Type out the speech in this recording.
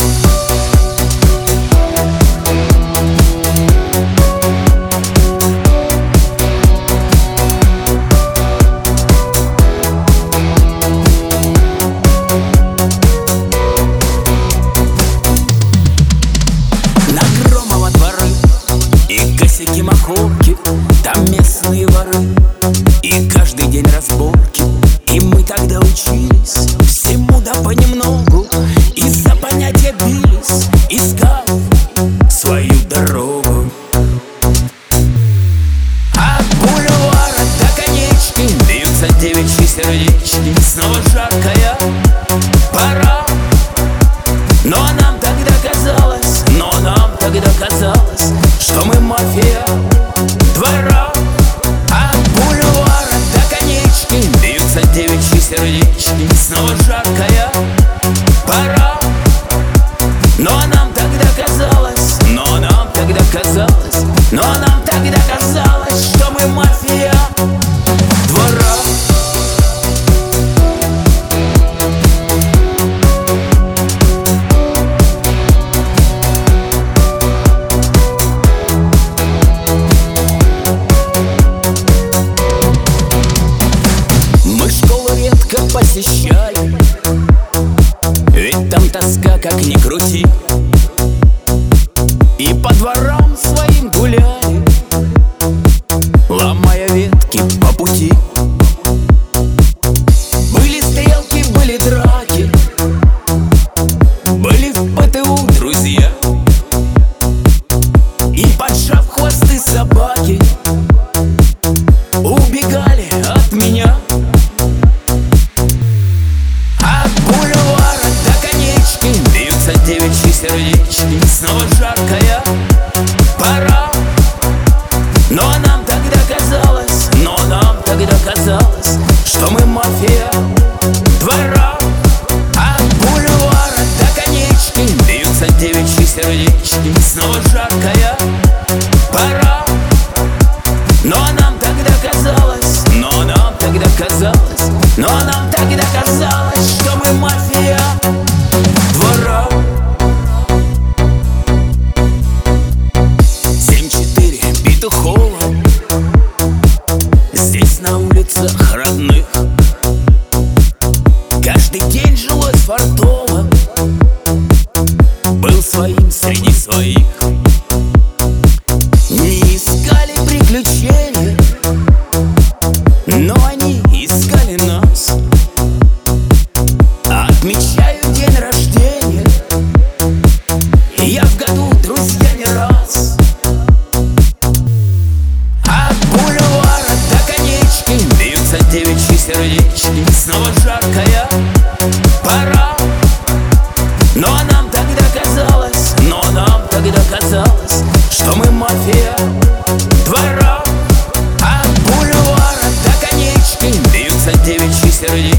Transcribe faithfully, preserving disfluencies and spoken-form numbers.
Махорки, там местные воры, и каждый день разборки. И мы тогда учились всему да понемногу, из-за понятия бились, искал свою дорогу. От бульвара до конечки бьются девичьи сердечки. Снова жаркая пора, но нам тогда казалось, но нам тогда казалось, что мы мафия двора. От бульвара до конечки бьются девичьи сердечки. Снова жаркая пора, но нам тогда казалось, но нам тогда казалось, но нам тогда казалось, что мы мафия двора. Посещали, ведь там тоска как ни крути, и по дворам своим гуляли, ломая ветки по пути. Были стрелки, были драки, были в ПТУ друзья, и поджав хвосты собаки убегали от меня. Девичьи сердечки, снова жаркая пора, но нам тогда казалось, но нам тогда казалось, что мы мафия двора. От бульвара до конечки бьются девичьи сердечки. Снова жаркая пора, но нам тогда казалось, но нам тогда казалось, но нам тогда казалось, что мы мафия двора. Здесь на улицах родных каждый день жилось фартово, был своим среди своих. Не искали приключения, но они искали нас. Отмечаю день рождения я в году, друзья, не раз. Девичьи сердечки, снова жаркая пора, но нам тогда казалось, но нам тогда казалось, что мы мафия двора. От бульвара до конечки бьются девичьи сердечки.